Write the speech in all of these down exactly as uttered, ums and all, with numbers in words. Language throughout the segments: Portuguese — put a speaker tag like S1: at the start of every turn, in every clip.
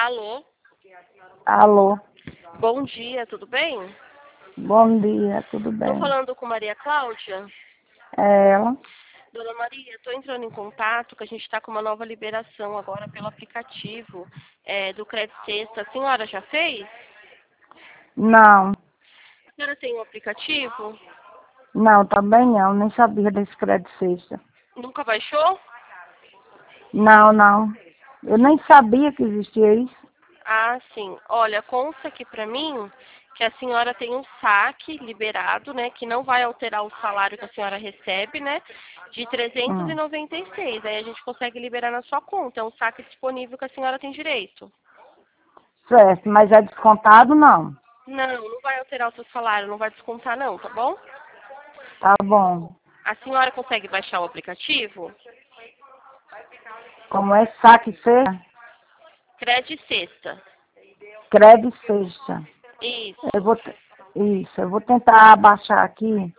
S1: Alô?
S2: Alô,
S1: Bom dia, tudo bem?
S2: bom dia, tudo
S1: Estou
S2: bem?
S1: falando com Maria Cláudia.
S2: É ela?
S1: Dona Maria, estou entrando em contato que a gente está com uma nova liberação agora pelo aplicativo é, do Crédito Sexta. A senhora já fez?
S2: Não,
S1: A senhora tem um aplicativo?
S2: não, também não, nem sabia desse crédito sexta.
S1: Nunca baixou?
S2: Não, não, eu nem sabia que existia isso.
S1: Ah, sim. Olha, consta aqui para mim que a senhora tem um saque liberado, né, que não vai alterar o salário que a senhora recebe, né, de trezentos e
S2: Hum,
S1: noventa e seis. Aí a gente consegue liberar na sua conta. É um saque disponível que a senhora tem direito.
S2: certo, mas é descontado não?
S1: Não, não vai alterar o seu salário, não vai descontar não, tá bom?
S2: Tá bom.
S1: A senhora consegue baixar o aplicativo?
S2: Como é saque sexta?
S1: Crédito Sexta.
S2: Crédito sexta. Eu
S1: Isso.
S2: vou, te- isso, eu vou tentar baixar aqui.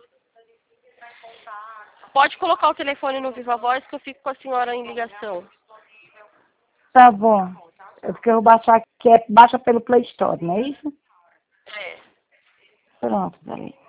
S1: Pode colocar o telefone no Viva Voz que eu fico com a senhora em ligação.
S2: Tá bom. É porque eu vou baixar aqui, é, baixa pelo Play Store, não é isso?
S1: É.
S2: Pronto, peraí.